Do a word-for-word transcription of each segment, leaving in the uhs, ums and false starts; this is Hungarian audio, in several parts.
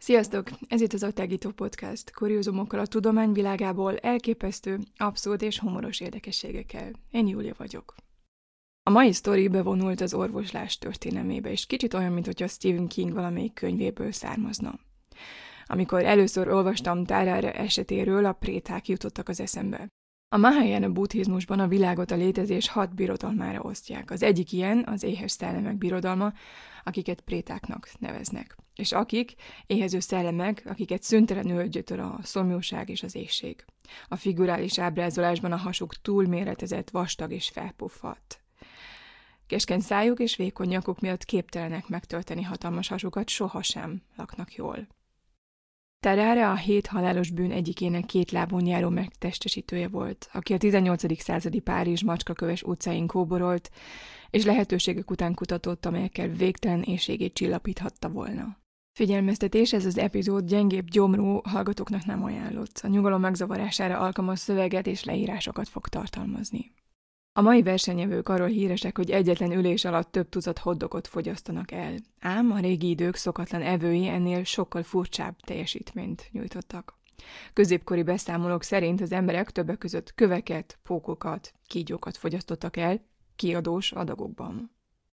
Sziasztok! Ez itt az Otágító Podcast, kuriózumokkal a tudomány világából, elképesztő, abszurd és humoros érdekességekkel. Én Júlia vagyok. A mai sztori bevonult az orvoslás történelmébe, és kicsit olyan, mintha Stephen King valamelyik könyvéből származna. Amikor először olvastam Tarare esetéről, a préták jutottak az eszembe. A Mahayana buddhizmusban a világot a létezés hat birodalmára osztják. Az egyik ilyen az éhes szellemek birodalma, akiket prétáknak neveznek. És akik éhező szellemek, akiket szüntelenül gyötör a szomjúság és az éhség. A figurális ábrázolásban a hasuk túlméretezett, vastag és felpuffadt. Keskeny szájuk és vékony nyakuk miatt képtelenek megtölteni hatalmas hasukat, sohasem laknak jól. Tarare a hét halálos bűn egyikének két lábon járó megtestesítője volt, aki a tizennyolcadik századi Párizs macskaköves utcáin kóborolt, és lehetőségek után kutatott, amelyekkel végtelen éhségét csillapíthatta volna. Figyelmeztetés, ez az epizód gyengébb gyomrú hallgatóknak nem ajánlott. A nyugalom megzavarására alkalmas szöveget és leírásokat fog tartalmazni. A mai versenyevők arról híresek, hogy egyetlen ülés alatt több tucat hotdogot fogyasztanak el. Ám a régi idők szokatlan evői ennél sokkal furcsább teljesítményt nyújtottak. Középkori beszámolók szerint az emberek többek között köveket, pókokat, kígyókat fogyasztottak el kiadós adagokban.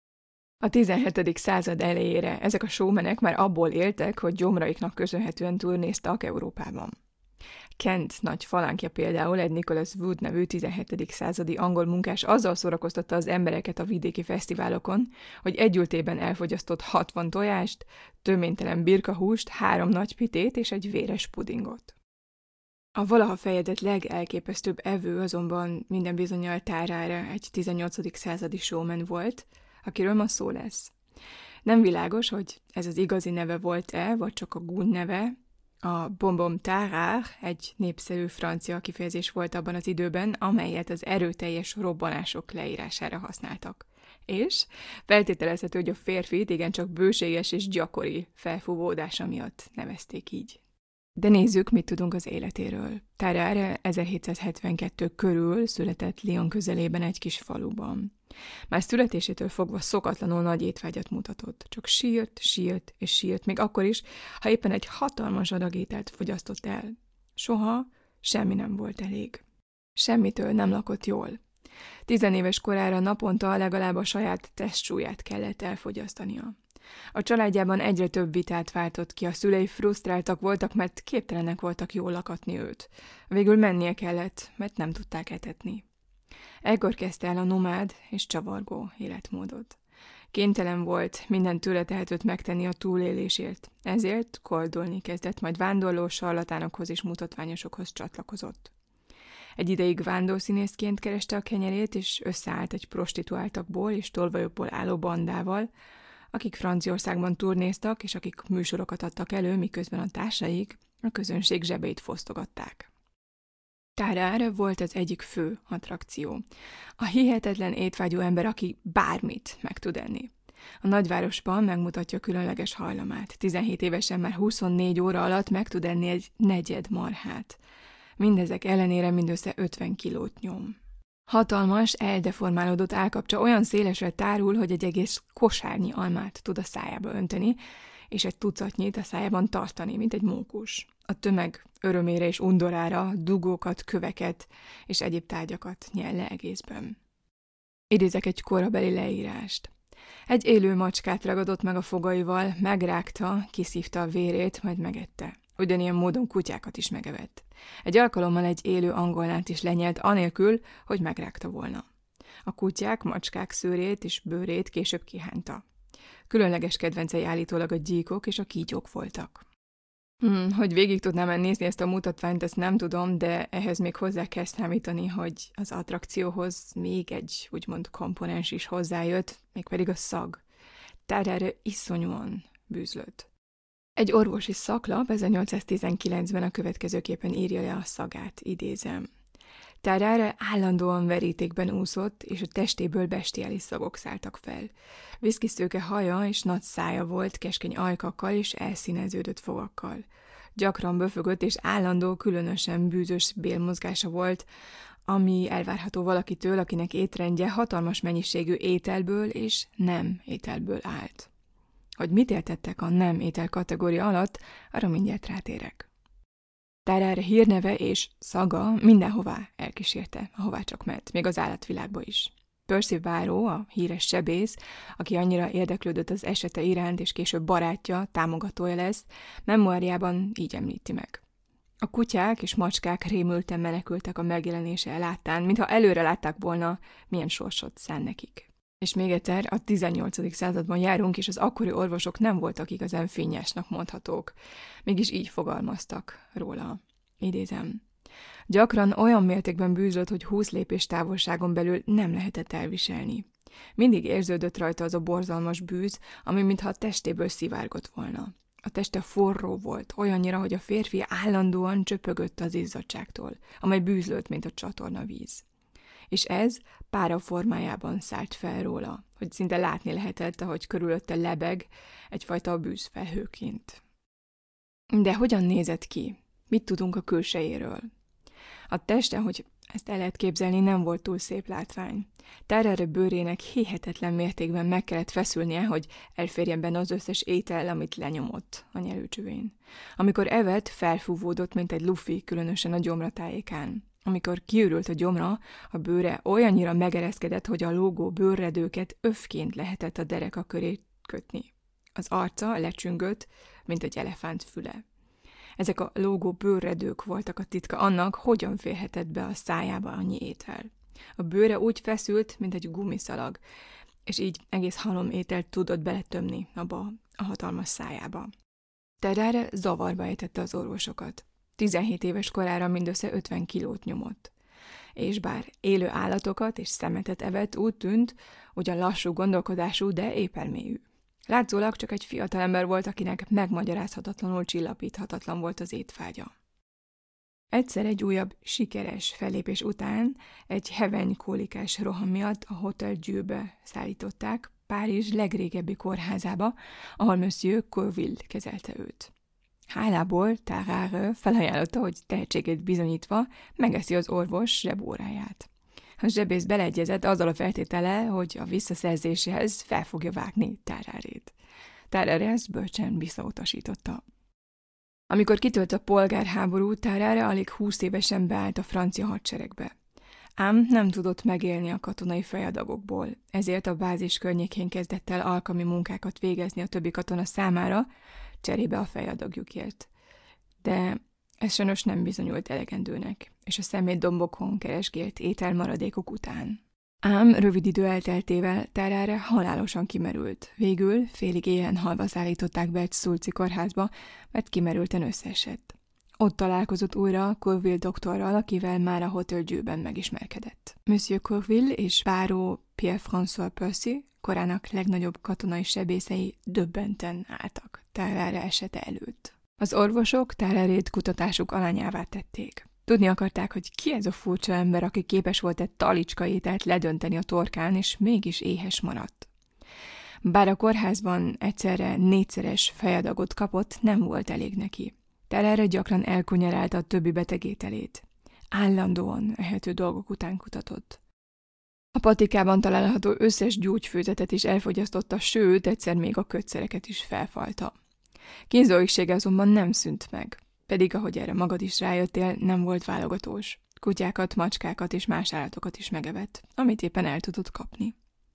A tizenhetedik század elejére ezek a showmenek már abból éltek, hogy gyomraiknak köszönhetően turnéztak Európában. Kent nagy falánkja például, egy Nicholas Wood nevű tizenhetedik századi angol munkás azzal szórakoztatta az embereket a vidéki fesztiválokon, hogy együltében elfogyasztott hatvan tojást, töménytelen birkahúst, három nagy pitét és egy véres pudingot. A valaha fejedett legelképesztőbb evő azonban minden bizonnyal Tarare, egy tizennyolcadik századi showman volt, akiről ma szó lesz. Nem világos, hogy ez az igazi neve volt-e, vagy csak a gún neve. A bonbon tarare egy népszerű francia kifejezés volt abban az időben, amelyet az erőteljes robbanások leírására használtak. És feltételezhető, hogy a férfit igencsak bőséges és gyakori felfúvódása miatt nevezték így. De nézzük, mit tudunk az életéről. Tarare ezerhétszázhetvenkettő körül született Lyon közelében egy kis faluban. Már születésétől fogva szokatlanul nagy étvágyat mutatott. Csak sírt, sírt és sírt, még akkor is, ha éppen egy hatalmas adag ételt fogyasztott el. Soha semmi nem volt elég. Semmitől nem lakott jól. Tizenéves korára naponta legalább a saját testsúlyát kellett elfogyasztania. A családjában egyre több vitát váltott ki, a szülei frusztráltak voltak, mert képtelenek voltak jól lakatni őt. Végül mennie kellett, mert nem tudták etetni. Ekkor kezdte el a nomád és csavargó életmódot. Kénytelen volt minden tőle tehetőt megtenni a túlélésért, ezért koldulni kezdett, majd vándorló sarlatánokhoz és mutatványosokhoz csatlakozott. Egy ideig vándorszínészként kereste a kenyerét, és összeállt egy prostituáltakból és tolvajokból álló bandával, akik Franciaországban turnéztak, és akik műsorokat adtak elő, miközben a társaik a közönség zsebeit fosztogatták. Tarare volt az egyik fő attrakció. A hihetetlen étvágyú ember, aki bármit meg tud enni. A nagyvárosban megmutatja különleges hajlamát. tizenhét évesen már huszonnégy óra alatt meg tud enni egy negyed marhát. Mindezek ellenére mindössze ötven kilót nyom. Hatalmas, eldeformálódott állkapcsa olyan szélesre tárul, hogy egy egész kosárnyi almát tud a szájába önteni, és egy tucatnyit a szájában tartani, mint egy mókus. A tömeg örömére és undorára dugókat, köveket és egyéb tárgyakat nyel le egészben. Idézek egy korabeli leírást. Egy élő macskát ragadott meg a fogaival, megrágta, kiszívta a vérét, majd megette. Ugyanilyen módon kutyákat is megevett. Egy alkalommal egy élő angolnát is lenyelt, anélkül, hogy megrágta volna. A kutyák, macskák szőrét és bőrét később kihánta. Különleges kedvencei állítólag a gyíkok és a kígyók voltak. Hmm, hogy végig tudnám nézni ezt a mutatványt, ezt nem tudom, de ehhez még hozzá kell számítani, hogy az attrakcióhoz még egy úgymond komponens is hozzájött, mégpedig a szag. Tarare iszonyúan bűzlött. Egy orvosi szaklap ezernyolcszáztizenkilencben a következőképpen írja le a szagát, idézem. Tarare állandóan verítékben úszott, és a testéből bestiális szagok szálltak fel. Viszkiszőke haja és nagy szája volt, keskeny ajkakkal és elszíneződött fogakkal. Gyakran böfögött és állandó, különösen bűzös bélmozgása volt, ami elvárható valakitől, akinek étrendje hatalmas mennyiségű ételből és nem ételből állt. Hogy mit értettek a nem étel kategória alatt, arra mindjárt rátérek. Tarare hírneve és szaga mindenhová elkísérte, ahová csak ment, még az állatvilágba is. Percy Barrow, a híres sebész, aki annyira érdeklődött az esete iránt, és később barátja, támogatója lesz, memoárjában így említi meg. A kutyák és macskák rémülten menekültek a megjelenése láttán, mintha előre látták volna, milyen sorsot szán nekik. És még egyszer, a tizennyolcadik században járunk, és az akkori orvosok nem voltak igazán finnyásnak mondhatók. Mégis így fogalmaztak róla. Idézem. Gyakran olyan mértékben bűzött, hogy húsz lépés távolságon belül nem lehetett elviselni. Mindig érződött rajta az a borzalmas bűz, ami mintha a testéből szivárgott volna. A teste forró volt, olyannyira, hogy a férfi állandóan csöpögött az izzadságtól, amely bűzlött, mint a csatornavíz. És ez pára formájában szállt fel róla, hogy szinte látni lehetett, ahogy körülötte lebeg, egyfajta bűzfelhőként. De hogyan nézett ki? Mit tudunk a külsejéről? A teste, hogy ezt el lehet képzelni, nem volt túl szép látvány. Tarare bőrének hihetetlen mértékben meg kellett feszülnie, hogy elférjen benne az összes étel, amit lenyomott a nyelőcsövén. Amikor evett, felfúvódott, mint egy lufi, különösen a gyomra tájékán. Amikor kiürült a gyomra, a bőre olyannyira megereszkedett, hogy a lógó bőrredőket öfként lehetett a dereka köré kötni. Az arca lecsüngött, mint egy elefánt füle. Ezek a lógó bőrredők voltak a titka annak, hogyan férhetett be a szájába annyi étel. A bőre úgy feszült, mint egy gumiszalag, és így egész halom ételt tudott beletömni abba a hatalmas szájába. Tarare zavarba ejtette az orvosokat. tizenhét éves korára mindössze ötven kilót nyomott. És bár élő állatokat és szemetet evett, úgy tűnt, ugyan lassú gondolkodású, de épermélyű. Látszólag csak egy fiatalember volt, akinek megmagyarázhatatlanul csillapíthatatlan volt az étvágya. Egyszer egy újabb, sikeres fellépés után egy hevenykólikás roham miatt a Hotel Dieube szállították, Párizs legrégebbi kórházába, ahol Monsieur Colville kezelte őt. Hálából Tarare felajánlotta, hogy tehetségét bizonyítva megeszi az orvos zsebóráját. A zsebész beleegyezett azzal a feltétele, hogy a visszaszerzéséhez fel fogja vágni Tararét. Tarare ezt bölcsen visszautasította. Amikor kitölt a polgárháború, Tarare alig húsz évesen beállt a francia hadseregbe. Ám nem tudott megélni a katonai fejadagokból, ezért a bázis környékén kezdett el alkalmi munkákat végezni a többi katona számára, cserébe a fejadagjukért. De ez sajnos nem bizonyult elegendőnek, és a szemétdombokon keresgélt ételmaradékok után. Ám rövid idő elteltével Tarare halálosan kimerült. Végül félig éhen halva szállították be egy szulci kórházba, mert kimerülten összeesett. Ott találkozott újra Colville doktorral, akivel már a Hotel Dieuben megismerkedett. Monsieur Colville és báró Pierre-François Percy, korának legnagyobb katonai sebészei döbbenten álltak Tarare esete előtt. Az orvosok Tararét kutatásuk alanyává tették. Tudni akarták, hogy ki ez a furcsa ember, aki képes volt egy talicska ételt ledönteni a torkán, és mégis éhes maradt. Bár a kórházban egyszerre négyszeres fejadagot kapott, nem volt elég neki. Tarare gyakran elkunyerálta a többi beteg ételét. Állandóan ehető dolgok után kutatott. A patikában található összes gyógyfőzetet is elfogyasztotta, sőt, egyszer még a kötszereket is felfalta. Kínzóigsége azonban nem szűnt meg, pedig ahogy erre magad is rájöttél, nem volt válogatós. Kutyákat, macskákat és más állatokat is megevett, amit éppen el tudott kapni.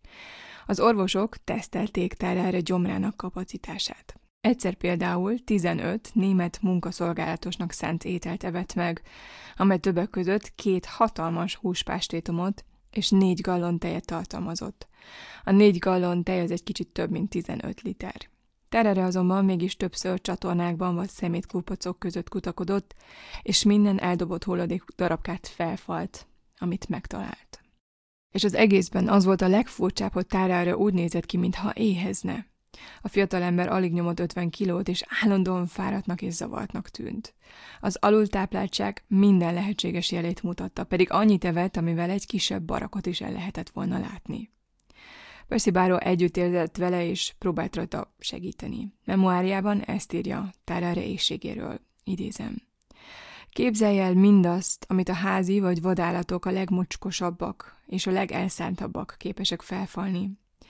Az orvosok tesztelték Tarare gyomrának kapacitását. Egyszer például tizenöt német munkaszolgálatosnak szánt ételt evett meg, amely többek között két hatalmas húspástétomot és négy gallon tejet tartalmazott. A négy gallon tej az egy kicsit több, mint tizenöt liter. Tarare azonban mégis többször csatornákban vagy szemétkúpacok között kutakodott, és minden eldobott hulladék darabkát felfalt, amit megtalált. És az egészben az volt a legfurcsább, hogy Tarare úgy nézett ki, mintha éhezne. A fiatalember alig nyomott ötven kilót, és állandóan fáradtnak és zavartnak tűnt. Az alultápláltság minden lehetséges jelét mutatta, pedig annyit evett, amivel egy kisebb barakot is el lehetett volna látni. Percy Barrow együtt érzett vele, és próbált rajta segíteni. Memoárjában ezt írja Tarare éhségéről, idézem. Képzelj el mindazt, amit a házi vagy vadállatok a legmocskosabbak és a legelszántabbak képesek felfalni.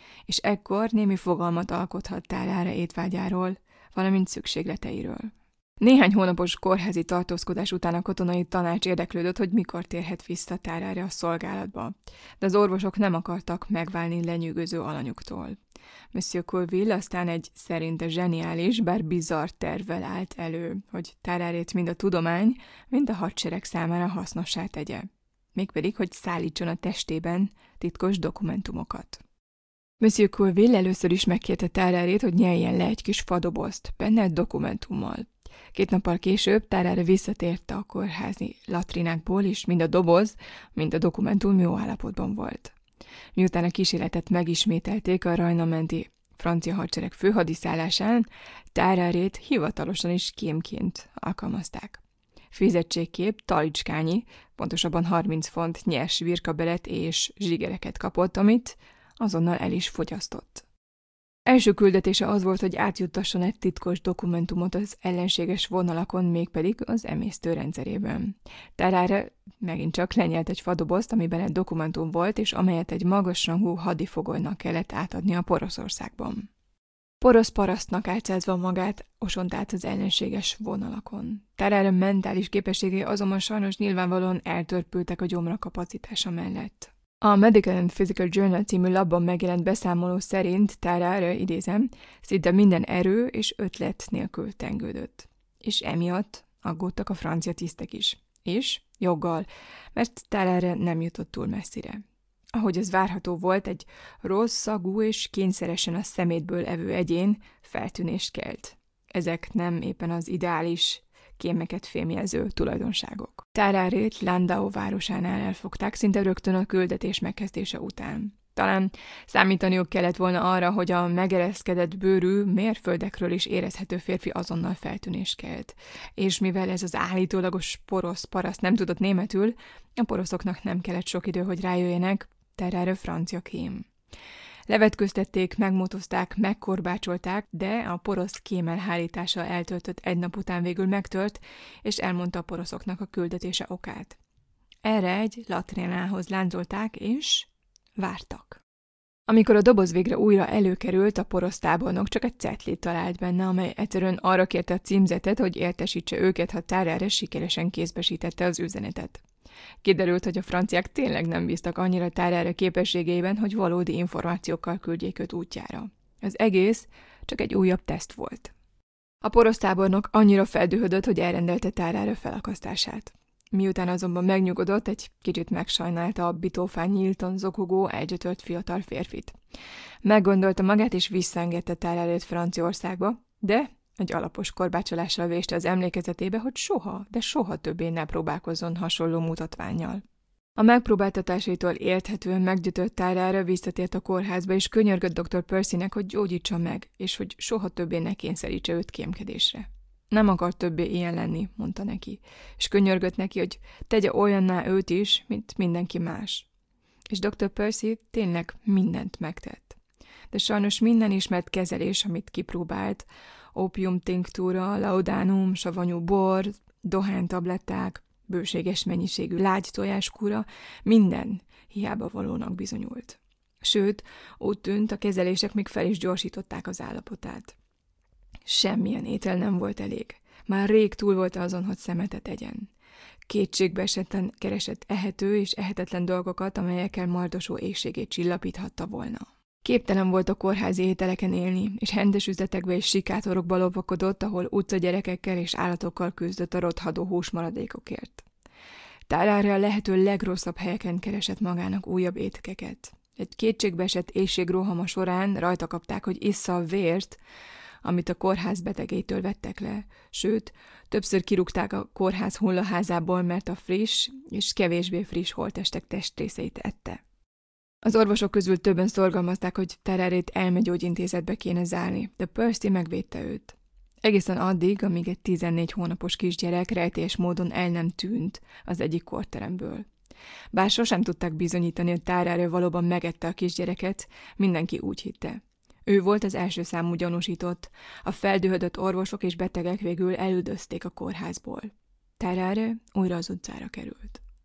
és ekkor némi fogalmat alkothat Tarare étvágyáról, valamint szükségleteiről. Néhány hónapos kórházi tartózkodás után a katonai tanács érdeklődött, hogy mikor térhet vissza Tarare a szolgálatba, de az orvosok nem akartak megválni lenyűgöző alanyuktól. Monsieur Colville aztán egy szerinte zseniális, bár bizarr tervvel állt elő, hogy Tararét mind a tudomány, mind a hadsereg számára hasznossá tegye. Mégpedig, hogy szállítson a testében titkos dokumentumokat. Monsieur Colville először is megkérte Tararét, hogy nyeljen le egy kis fadobozt, benne egy dokumentummal. Két nappal később Tarare visszatért a kórházi latrinákból, és mind a doboz, mind a dokumentum jó állapotban volt. Miután a kísérletet megismételték a Rajna menti francia hadsereg főhadiszállásán, Tararét hivatalosan is kémként alkalmazták. Fizetségképp talicskányi, pontosabban harminc font nyers virkabelet és zsigereket kapott, amit azonnal el is fogyasztott. Első küldetése az volt, hogy átjuttasson egy titkos dokumentumot az ellenséges vonalakon, mégpedig az emésztőrendszerében. Tarare megint csak lenyelt egy fadobozt, amiben egy dokumentum volt, és amelyet egy magasrangú hadifogolynak kellett átadni a Poroszországban. Porosz parasztnak álcázva magát osont át az ellenséges vonalakon. Tarare mentális képességei azonban sajnos nyilvánvalóan eltörpültek a gyomra kapacitása mellett. A Medical and Physical Journal című labban megjelent beszámoló szerint Tarare, idézem, szinte minden erő és ötlet nélkül tengődött. És emiatt aggódtak a francia tisztek is. És joggal, mert Tarare nem jutott túl messzire. Ahogy ez várható volt, egy rossz szagú és kényszeresen a szemétből evő egyén feltűnést kelt. Ezek nem éppen az ideális kémeket fémjelző tulajdonságok. Tararét Landau városánál elfogták szinte rögtön a küldetés megkezdése után. Talán számítaniuk kellett volna arra, hogy a megereszkedett bőrű, mérföldekről is érezhető férfi azonnal feltűnést kelt. És mivel ez az állítólagos porosz paraszt nem tudott németül, a poroszoknak nem kellett sok idő, hogy rájöjjenek, Tarare francia kém. Levetköztették, megmotozták, megkorbácsolták, de a porosz kém elhárítása eltöltött egy nap után végül megtört, és elmondta a poroszoknak a küldetése okát. Erre egy latrinához láncolták, és vártak. Amikor a doboz végre újra előkerült, a porosz tábornok csak egy cetlit talált benne, amely egyszerűen arra kérte a címzetet, hogy értesítse őket, ha Tarare sikeresen kézbesítette az üzenetet. Kiderült, hogy a franciák tényleg nem bíztak annyira Tarare képességeiben, hogy valódi információkkal küldjék őt útjára. Az egész csak egy újabb teszt volt. A porosz tábornok annyira feldühödött, hogy elrendelte Tarare felakasztását. Miután azonban megnyugodott, egy kicsit megsajnálta a bitófán nyíltan zokogó, elgyötört fiatal férfit. Meggondolta magát, és visszaengedte Tararét Franciaországba, de egy alapos korbácsolással véste az emlékezetébe, hogy soha, de soha többé ne próbálkozzon hasonló mutatvánnyal. A megpróbáltatásaitól érthetően meggyötört Tarare visszatért a kórházba, és könyörgött doktor Percynek, hogy gyógyítsa meg, és hogy soha többé ne kényszerítse őt kémkedésre. Nem akar többé ilyen lenni, mondta neki, és könyörgött neki, hogy tegye olyanná őt is, mint mindenki más. És doktor Percy tényleg mindent megtett. De sajnos minden ismert kezelés, amit kipróbált, ópiumtinktúra, laudánum, savanyú bor, dohánytabletták, bőséges mennyiségű lágy tojáskúra, minden hiába valónak bizonyult. Sőt, úgy tűnt, a kezelések még fel is gyorsították az állapotát. Semmilyen étel nem volt elég. Már rég túl volt azon, hogy szemetet egyen. Kétségbe esetten keresett ehető és ehetetlen dolgokat, amelyekkel mardosó éhségét csillapíthatta volna. Képtelen volt a kórházi ételeken élni, és hendes üzletekbe és sikátorokba lopakodott, ahol utcagyerekekkel és állatokkal küzdött a rothadó húsmaradékokért. Tarare a lehető legrosszabb helyeken keresett magának újabb étkeket. Egy kétségbeesett éhségrohama során rajta kapták, hogy issza a vért, amit a kórház betegétől vettek le, sőt, többször kirúgták a kórház hullaházából, mert a friss és kevésbé friss holttestek testrészeit ette. Az orvosok közül többen szorgalmazták, hogy Tararét elmegyógyintézetbe kéne zárni, de Percy megvédte őt. Egészen addig, amíg egy tizennégy hónapos kisgyerek rejtélyes módon el nem tűnt az egyik kórteremből. Bár sosem tudták bizonyítani, hogy Tarare valóban megette a kisgyereket, mindenki úgy hitte. Ő volt az első számú gyanúsított, a feldühödött orvosok és betegek végül elüldözték a kórházból. Tarare újra az utcára került.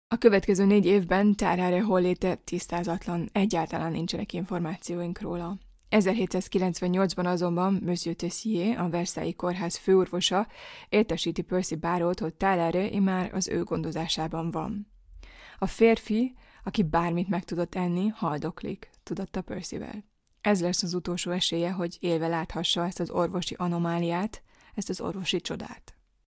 A következő négy évben Tarare holléte tisztázatlan, egyáltalán nincsenek információink róla. ezerhétszázkilencvennyolcban azonban Monsieur Tessier, a Versailles kórház főorvosa értesíti Percy Barrowt, hogy Tarare immár az ő gondozásában van. A férfi, aki bármit meg tudott enni, haldoklik, tudatta Percyvel. Ez lesz az utolsó esélye, hogy élve láthassa ezt az orvosi anomáliát, ezt az orvosi csodát.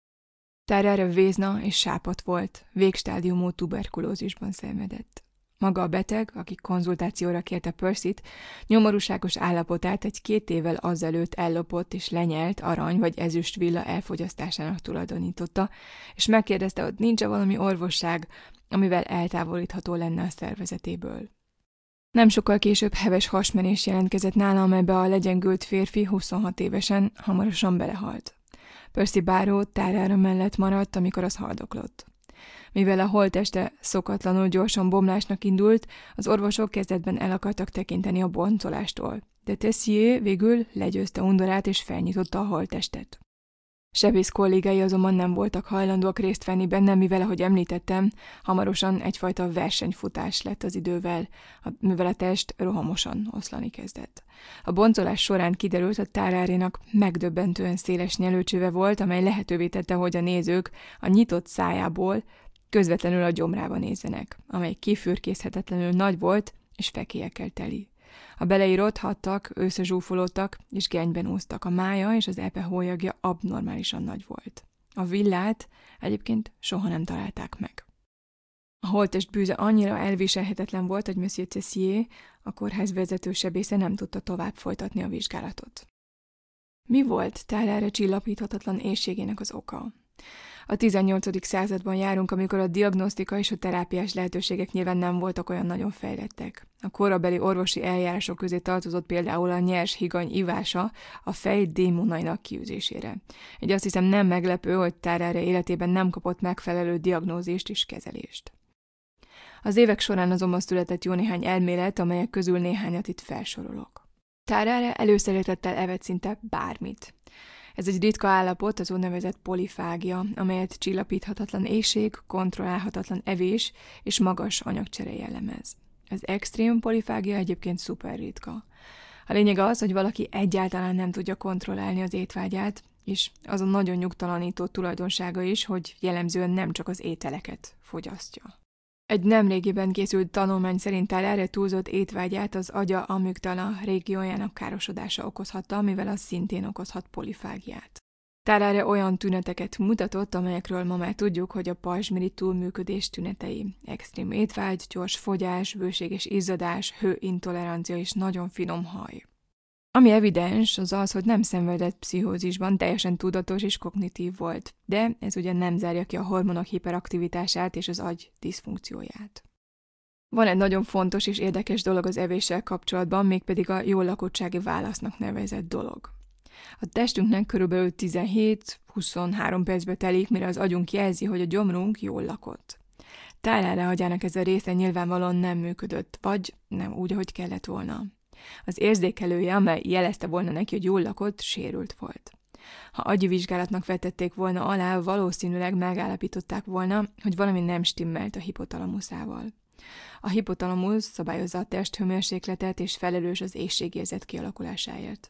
Tarare vézna és sápadt volt, végstádiumú tuberkulózisban szenvedett. Maga a beteg, aki konzultációra kérte Percyt, nyomorúságos állapotát egy két évvel azelőtt ellopott és lenyelt arany vagy ezüst villa elfogyasztásának tulajdonította, és megkérdezte, hogy nincs-e valami orvosság, amivel eltávolítható lenne a szervezetéből. Nem sokkal később heves hasmenés jelentkezett nála, amelybe a legyengült férfi huszonhat évesen hamarosan belehalt. Percy Barrow Tarare mellett maradt, amikor az haldoklott. Mivel a holtteste szokatlanul gyorsan bomlásnak indult, az orvosok kezdetben el akartak tekinteni a boncolástól, de Tessier végül legyőzte undorát és felnyitotta a holttestet. Sebész kollégái azonban nem voltak hajlandóak részt venni benne, mivel, ahogy említettem, hamarosan egyfajta versenyfutás lett az idővel, mivel a test rohamosan oszlani kezdett. A boncolás során kiderült, hogy Tararénak megdöbbentően széles nyelőcsöve volt, amely lehetővé tette, hogy a nézők a nyitott szájából közvetlenül a gyomrába nézzenek, amely kifürkészhetetlenül nagy volt és fekélyekkel teli. A beleírott hattak, összezsúfolódtak és gennyben úsztak, a mája és az epe hólyagja abnormálisan nagy volt. A villát egyébként soha nem találták meg. A holttest bűze annyira elviselhetetlen volt, hogy Monsieur Tessier, a kórház vezető sebésze nem tudta tovább folytatni a vizsgálatot. Mi volt Tarare csillapíthatatlan éhségének az oka? A tizennyolcadik században járunk, amikor a diagnosztika és a terápiás lehetőségek nyilván nem voltak olyan nagyon fejlettek. A korabeli orvosi eljárások közé tartozott például a nyers higany ivása a fej démonainak kiűzésére. Így azt hiszem nem meglepő, hogy Tarare életében nem kapott megfelelő diagnózist és kezelést. Az évek során azonban született jó néhány elmélet, amelyek közül néhányat itt felsorolok. Tarare előszeretettel evett szinte bármit. Ez egy ritka állapot, az úgynevezett polifágia, amelyet csillapíthatatlan éhség, kontrollálhatatlan evés és magas anyagcsere jellemez. Az extrém polifágia egyébként szuper ritka. A lényeg az, hogy valaki egyáltalán nem tudja kontrollálni az étvágyát, és az a nagyon nyugtalanító tulajdonsága is, hogy jellemzően nem csak az ételeket fogyasztja. Egy nemrégiben készült tanulmány szerint Tarare túlzott étvágyát az agya amügdala régiójának károsodása okozhatta, mivel az szintén okozhat polifágiát. Tarare olyan tüneteket mutatott, amelyekről ma már tudjuk, hogy a pajzsmirigy túlműködés tünetei. Extrém étvágy, gyors fogyás, bőséges izzadás, hőintolerancia és nagyon finom haj. Ami evidens, az az, hogy nem szenvedett pszichózisban, teljesen tudatos és kognitív volt, de ez ugye nem zárja ki a hormonok hiperaktivitását és az agy diszfunkcióját. Van egy nagyon fontos és érdekes dolog az evéssel kapcsolatban, mégpedig a jól lakottsági válasznak nevezett dolog. A testünknek körülbelül tizenhét-huszonhárom percbe telik, mire az agyunk jelzi, hogy a gyomrunk jól lakott. Tarare agyának ez a része nyilvánvalóan nem működött, vagy nem úgy, ahogy kellett volna. Az érzékelője, amely jelezte volna neki, hogy jól lakott, sérült volt. Ha agyi vizsgálatnak vetették volna alá, valószínűleg megállapították volna, hogy valami nem stimmelt a hipotalamuszával. A hipotalamusz szabályozza a testhőmérsékletet és felelős az éhségérzet kialakulásáért.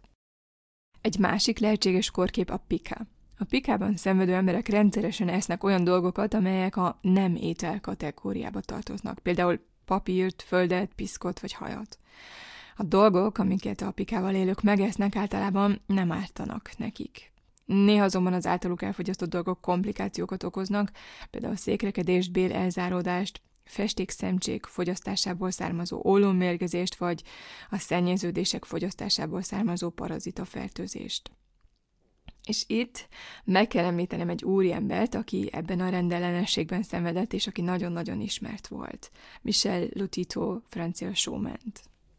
Egy másik lehetséges kórkép a pika. A pikában szenvedő emberek rendszeresen esznek olyan dolgokat, amelyek a nem étel kategóriába tartoznak, például papírt, földet, piszkot vagy hajat. A dolgok, amiket a pikával élők megesznek, általában nem ártanak nekik. Néha azonban az általuk elfogyasztott dolgok komplikációkat okoznak, például székrekedést, bél elzáródást, festékszemcsék fogyasztásából származó ólommérgezést, vagy a szennyeződések fogyasztásából származó parazitafertőzést. És itt meg kell említenem egy úriembert, aki ebben a rendellenességben szenvedett, és aki nagyon-nagyon ismert volt. Michel Lotito, francia showment.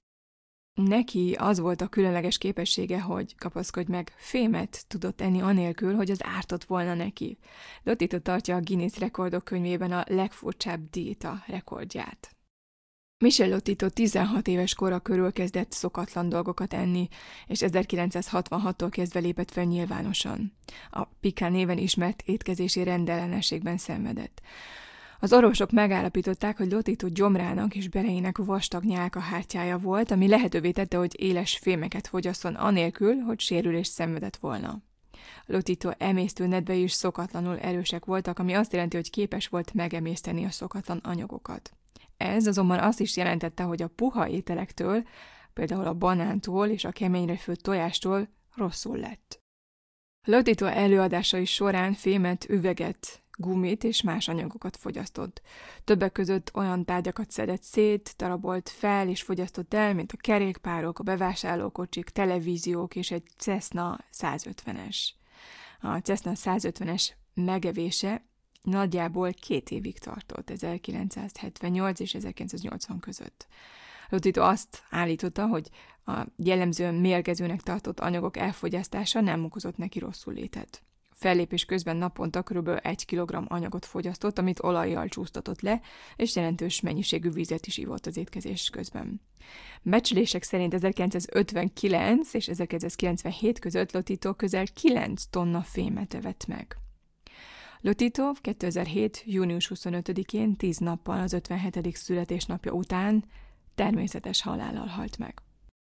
Neki az volt a különleges képessége, hogy kapaszkodj meg, fémet tudott enni anélkül, hogy az ártott volna neki. Lotito tartja a Guinness rekordok könyvében a legfurcsább diéta rekordját. Michel Lotito tizenhat éves kora körül kezdett szokatlan dolgokat enni, és ezerkilencszázhatvanhattól kezdve lépett fel nyilvánosan. A pika néven ismert étkezési rendellenességben szenvedett. Az orvosok megállapították, hogy Lotito gyomrának és beleinek vastag nyálkahártyája volt, ami lehetővé tette, hogy éles fémeket fogyasszon anélkül, hogy sérülést szenvedett volna. Lotito emésztő nedvei is szokatlanul erősek voltak, ami azt jelenti, hogy képes volt megemészteni a szokatlan anyagokat. Ez azonban azt is jelentette, hogy a puha ételektől, például a banántól és a keményre főtt tojástól rosszul lett. Lotito előadásai során fémet, üveget, gumit és más anyagokat fogyasztott. Többek között olyan tárgyakat szedett szét, darabolt fel és fogyasztott el, mint a kerékpárok, a bevásárlókocsik, televíziók és egy Cessna százötvenes. A Cessna százötvenes megevése nagyjából két évig tartott, ezerkilencszázhetvennyolc és ezerkilencszáznyolcvan között. Lotito azt állította, hogy a jellemzően mérgezőnek tartott anyagok elfogyasztása nem okozott neki rosszulétet. Fellépés közben naponta kb. egy kilogramm anyagot fogyasztott, amit olajjal csúsztatott le, és jelentős mennyiségű vizet is ivott az étkezés közben. Becslések szerint ezerkilencszázötvenkilenc és ezerkilencszázkilencvenhét között Lotito közel kilenc tonna fémet evett meg. Lotito kétezer-hét. június huszonötödikén, tíz nappal az ötvenhetedik születésnapja után természetes halállal halt meg.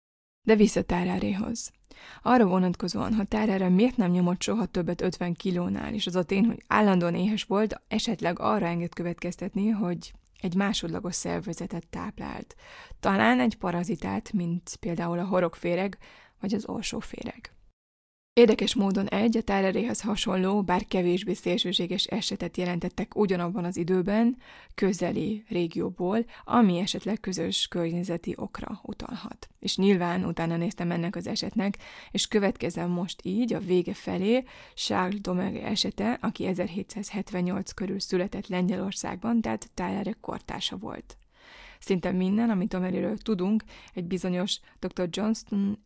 De vissza Tararéhoz. Arra vonatkozóan, ha Tarare miért nem nyomott soha többet ötven kilónál, és az a tény, hogy állandóan éhes volt, esetleg arra enged következtetni, hogy egy másodlagos szervezetet táplált. Talán egy parazitát, mint például a horogféreg vagy az orsóféreg. Érdekes módon egy, a Tararéhez hasonló, bár kevésbé szélsőséges esetet jelentettek ugyanabban az időben, közeli régióból, ami esetleg közös környezeti okra utalhat. És nyilván utána néztem ennek az esetnek, és következem most így a vége felé Charles Domergue esete, aki ezerhétszázhetvennyolc körül született Lengyelországban, tehát Tarare kortársa volt. Szinte minden, amit Domergue-ről tudunk, egy bizonyos doktor Johnston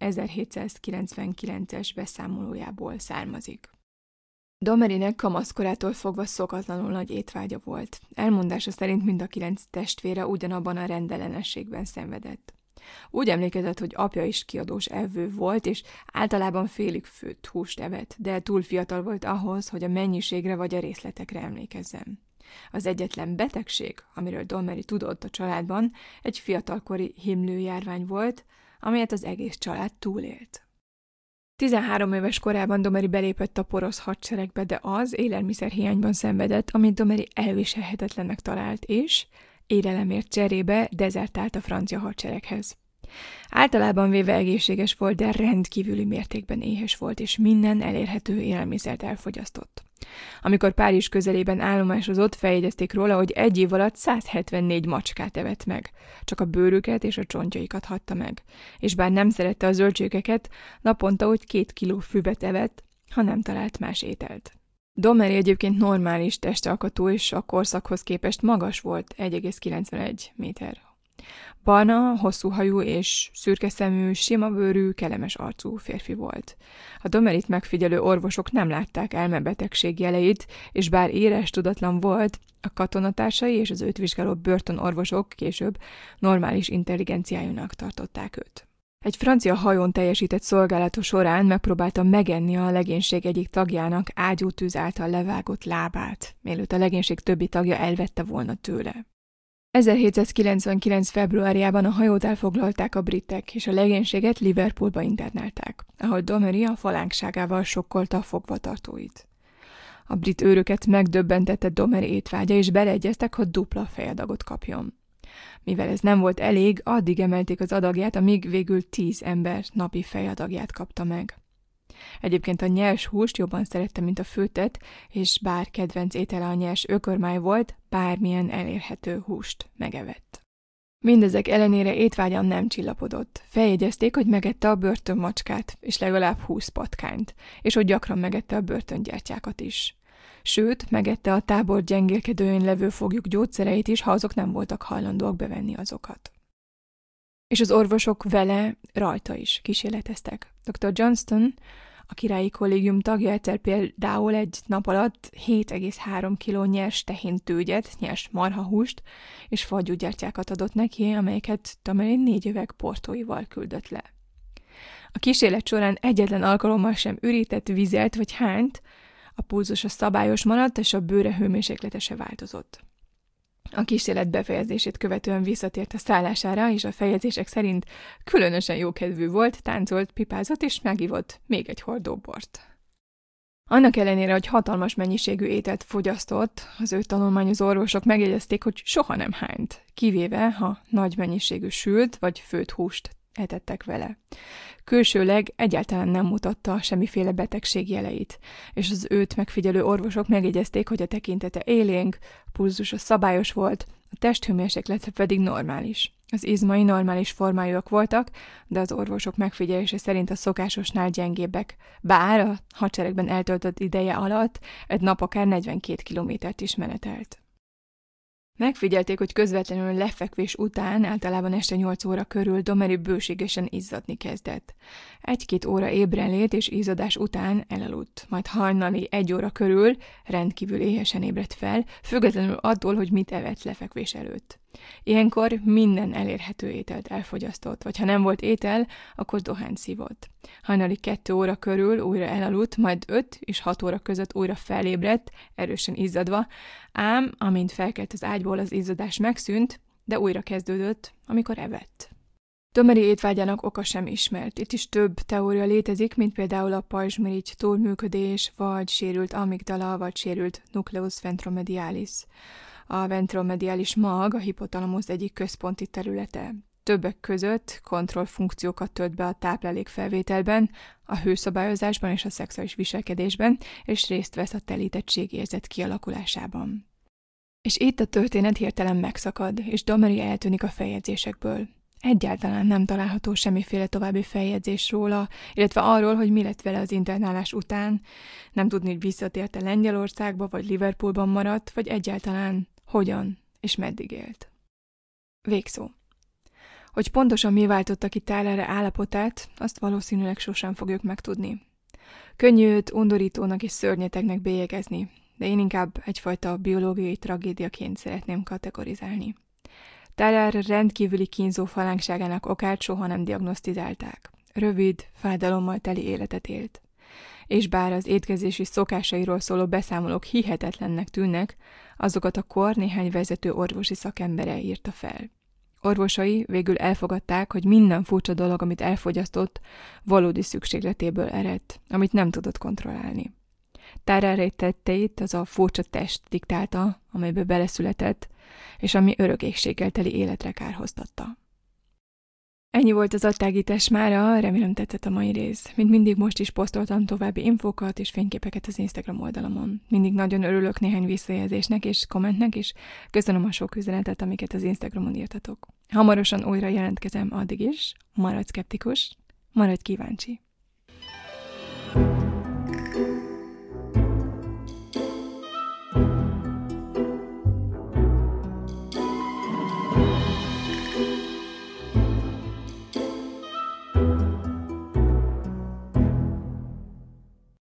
ezerhétszázkilencvenkilences beszámolójából származik. Domergue-nek kamaszkorától fogva szokatlanul nagy étvágya volt. Elmondása szerint mind a kilenc testvére ugyanabban a rendellenességben szenvedett. Úgy emlékezett, hogy apja is kiadós evő volt, és általában félig főtt húst evett, de túl fiatal volt ahhoz, hogy a mennyiségre vagy a részletekre emlékezzen. Az egyetlen betegség, amiről Domergue tudott a családban, egy fiatalkori himlőjárvány volt, amelyet az egész család túlélt. tizenhárom éves korában Domergue belépett a porosz hadseregbe, de az élelmiszerhiányban szenvedett, amit Domergue elviselhetetlennek talált, és élelemért cserébe dezertált a francia hadsereghez. Általában véve egészséges volt, de rendkívüli mértékben éhes volt, és minden elérhető élelmiszert elfogyasztott. Amikor Párizs közelében állomásozott, feljegyezték róla, hogy egy év alatt száz hetvennégy macskát evett meg. Csak a bőrüket és a csontjaikat hagyta meg. És bár nem szerette a zöldségeket, naponta úgy két kiló füvet evett, ha nem talált más ételt. Domergue egyébként normális testalkatú, és a korszakhoz képest magas volt, egy egész kilencvenegy méter. Barna, hosszú hajú és szürke szemű, sima bőrű, kellemes arcú férfi volt. A Domergue-t megfigyelő orvosok nem látták elmebetegség jeleit, és bár éres tudatlan volt, a katonatársai és az őt vizsgáló börtönorvosok később normális intelligenciájúnak tartották őt. Egy francia hajón teljesített szolgálata során megpróbálta megenni a legénység egyik tagjának ágyútűz által levágott lábát, mielőtt a legénység többi tagja elvette volna tőle. ezerhétszázkilencvenkilenc. februárjában a hajót elfoglalták a britek, és a legénységet Liverpoolba internálták, ahol Domergue a falánkságával sokkolta a fogvatartóit. A brit őröket megdöbbentette Domergue étvágya, és beleegyeztek, hogy dupla fejadagot kapjon. Mivel ez nem volt elég, addig emelték az adagját, amíg végül tíz ember napi fejadagját kapta meg. Egyébként a nyers húst jobban szerette, mint a főttet, és bár kedvenc étele a nyers ökörmáj volt, bármilyen elérhető húst megevett. Mindezek ellenére étvágyan nem csillapodott. Feljegyezték, hogy megette a börtönmacskát, és legalább húsz patkányt, és hogy gyakran megette a börtöngyertyákat is. Sőt, megette a tábor gyengélkedőjén levő foglyok gyógyszereit is, ha azok nem voltak hajlandóak bevenni azokat. És az orvosok vele, rajta is kísérleteztek. doktor Johnston, a királyi kollégium tagja egyszer például egy nap alatt hét egész három kiló nyers tehéntőgyet, nyers marhahúst és fagyúgyertyákat adott neki, amelyeket Domergue négy üveg portóival küldött le. A kísérlet során egyetlen alkalommal sem ürített, vizelt vagy hányt, a pulzusa szabályos maradt, és a bőre hőmérséklete se változott. A kísérlet befejezését követően visszatért a szállására, és a fejezések szerint különösen jókedvű volt, táncolt, pipázott és megivott még egy hordó bort. Annak ellenére, hogy hatalmas mennyiségű ételt fogyasztott, az őt tanulmányozó orvosok megjegyezték, hogy soha nem hányt, kivéve, ha nagy mennyiségű sült vagy főtt húst etettek vele. Külsőleg egyáltalán nem mutatta semmiféle betegség jeleit, és az őt megfigyelő orvosok megjegyezték, hogy a tekintete élénk, pulzusa szabályos volt, a testhőmérséklete pedig normális. Az izmai normális formájúak voltak, de az orvosok megfigyelése szerint a szokásosnál gyengébbek, bár a hadseregben eltöltött ideje alatt egy nap akár negyvenkét kilométert is menetelt. Megfigyelték, hogy közvetlenül lefekvés után, általában este nyolc óra körül Domery bőségesen izzadni kezdett. Egy-két óra ébrenlét és izzadás után elaludt, majd hajnali egy óra körül rendkívül éhesen ébredt fel, függetlenül attól, hogy mit evett lefekvés előtt. Ilyenkor minden elérhető ételt elfogyasztott, vagy ha nem volt étel, akkor dohányt szívott. Hajnali kettő óra körül újra elaludt, majd öt és hat óra között újra felébredt, erősen izzadva, ám amint felkelt az ágyból, az izzadás megszűnt, de újra kezdődött, amikor evett. Domery étvágyának oka sem ismert. Itt is több teória létezik, mint például a pajzsmirigy túlműködés, vagy sérült amigdala, vagy sérült nucleus ventromedialis. A ventromediális mag a hipotalamusz egyik központi területe. Többek között kontrollfunkciókat tölt be a táplálékfelvételben, a hőszabályozásban és a szexuális viselkedésben, és részt vesz a telítettségérzet kialakulásában. És itt a történet hirtelen megszakad, és Domery eltűnik a feljegyzésekből. Egyáltalán nem található semmiféle további feljegyzés róla, illetve arról, hogy mi lett vele az internálás után, nem tudni, hogy visszatért-e Lengyelországba, vagy Liverpoolban maradt, vagy egyáltalán hogyan és meddig élt. Végszó. Hogy pontosan mi váltotta ki Tylerre állapotát, azt valószínűleg sosem fogjuk megtudni. Könnyű őt undorítónak és szörnyetegnek bélyegezni, de én inkább egyfajta biológiai tragédiaként szeretném kategorizálni. Tyler rendkívüli kínzó falánkságának okát soha nem diagnosztizálták. Rövid, fájdalommal teli életet élt. És bár az étkezési szokásairól szóló beszámolók hihetetlennek tűnnek, azokat a kor néhány vezető orvosi szakembere írta fel. Orvosai végül elfogadták, hogy minden furcsa dolog, amit elfogyasztott, valódi szükségletéből eredt, amit nem tudott kontrollálni. Tyler tetteit az a furcsa test diktálta, amelybe beleszületett, és ami örökségséggel teli életre kárhoztatta. Ennyi volt az adtágítás mára, remélem tetszett a mai rész. Mint mindig most is posztoltam további infókat és fényképeket az Instagram oldalamon. Mindig nagyon örülök néhány visszajelzésnek és kommentnek, és köszönöm a sok üzenetet, amiket az Instagramon írtatok. Hamarosan újra jelentkezem, addig is, maradj szkeptikus, maradj kíváncsi.